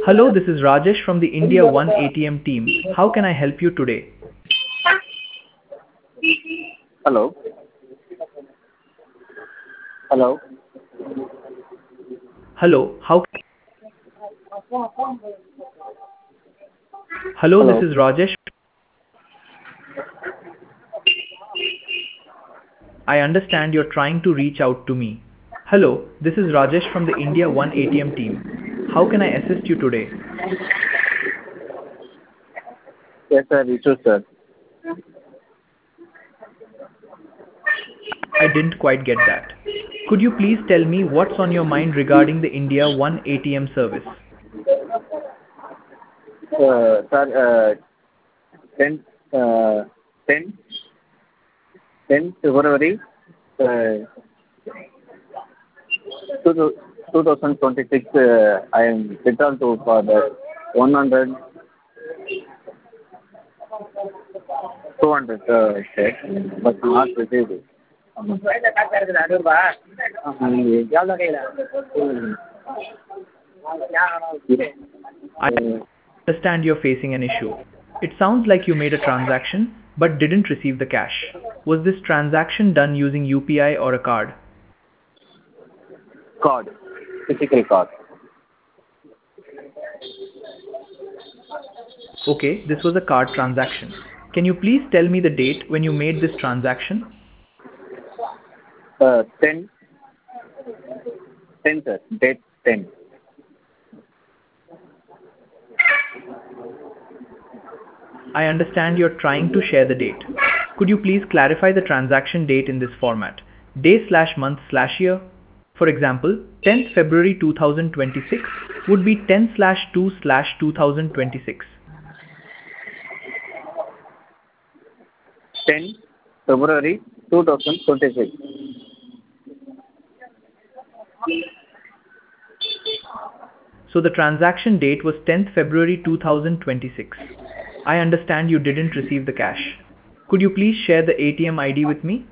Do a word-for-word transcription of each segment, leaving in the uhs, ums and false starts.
Hello, this is Rajesh from the India One A T M team. How can I help you today? Hello. Hello. Hello, how Hello, this Hello. is Rajesh. I understand you're trying to reach out to me. Hello, this is Rajesh from the India One A T M team. How can I assist you today? Yes, sir. Issue, sir. I didn't quite get that. Could you please tell me what's on your mind regarding the India One A T M service? Uh, sir, uh, ten, uh, ten, ten February, uh, two, twenty twenty-six, uh, I am returned to for the one hundred, two hundred, uh, check, but not received. Um, I understand you're facing an issue. It sounds like you made a transaction but didn't receive the cash. Was this transaction done using U P I or a card? card, physical card. Okay, this was a card transaction. Can you please tell me the date when you made this transaction? Uh, ten, ten, sir. Date ten. I understand you're trying to share the date. Could you please clarify the transaction date in this format? Day slash month slash year? For example, tenth February two thousand twenty-six would be ten slash two slash two thousand twenty-six. ten February two thousand twenty-six. So the transaction date was tenth February two thousand twenty-six. I understand you didn't receive the cash. Could you please share the A T M I D with me?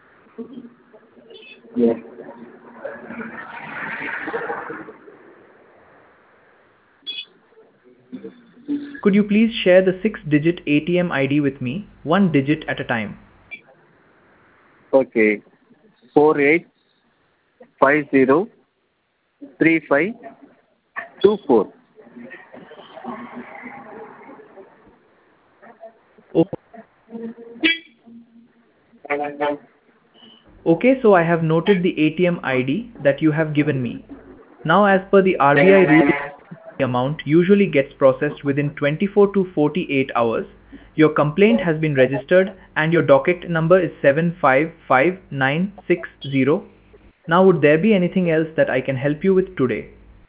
Yes. Could you please share the six-digit A T M I D with me, one digit at a time? Okay. Four eight five zero three five two four. Oh, okay, so I have noted the A T M I D that you have given me. Now, as per the R B I rule, the amount usually gets processed within twenty-four to forty-eight hours. Your complaint has been registered and your docket number is seven five five nine six zero. Now, would there be anything else that I can help you with today?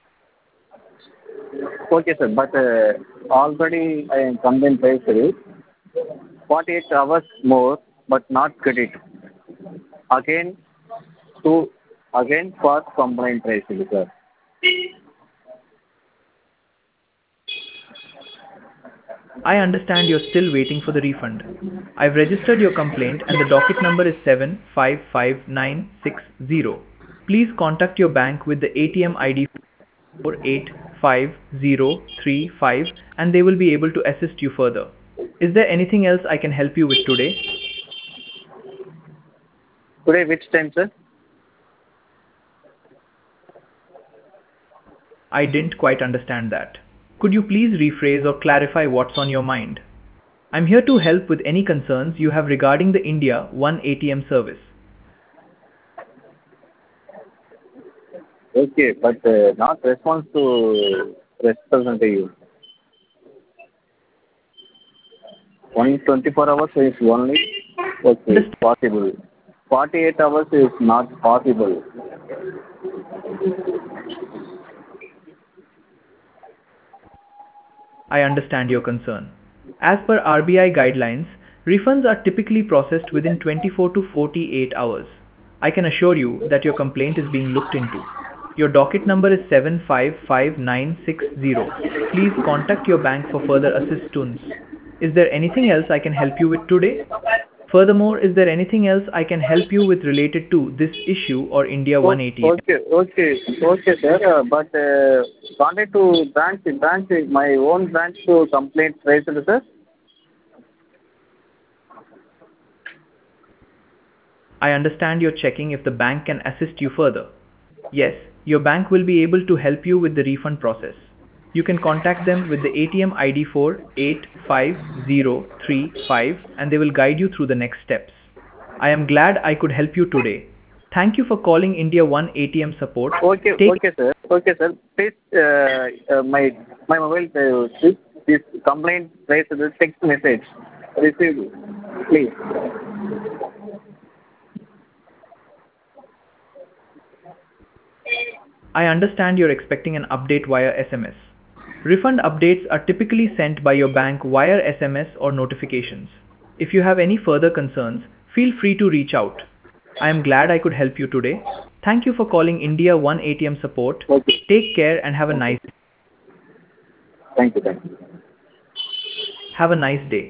Okay, sir. But uh, already I am complaint raised it. forty-eight hours more, but not credit. Again, to again for complaint raised, sir. I understand you're still waiting for the refund. I've registered your complaint and the docket number is seven five five nine six zero. Please contact your bank with the A T M I D four eight five zero three five and they will be able to assist you further. Is there anything else I can help you with today? Today which time, sir? I didn't quite understand that. Could you please rephrase or clarify what's on your mind? I'm here to help with any concerns you have regarding the India One A T M service. Okay, but uh, not response to representative. Only twenty-four hours is only okay Understand? possible. forty-eight hours is not possible. I understand your concern. As per R B I guidelines, refunds are typically processed within twenty-four to forty-eight hours. I can assure you that your complaint is being looked into. Your docket number is seven five five nine six zero. Please contact your bank for further assistance. Is there anything else I can help you with today? Furthermore, is there anything else I can help you with related to this issue or India O- one A T M? Okay, okay, okay, sir. Uh, but uh, wanted to branch, branch my own branch to complaint raised, sir. I understand you're checking if the bank can assist you further. Yes, your bank will be able to help you with the refund process. You can contact them with the A T M I D four eight five zero three five and they will guide you through the next steps. I am glad I could help you today. Thank you for calling India one A T M support. Okay, Take okay, sir. Okay, sir. Please, uh, uh, my my mobile uh, this, this complaint raised the text message received. Please. I understand you're expecting an update via S M S. Refund updates are typically sent by your bank via S M S or notifications. If you have any further concerns, feel free to reach out. I am glad I could help you today. Thank you for calling India one A T M support. Okay. Take care and have a nice Thank you. Thank you. have a nice day.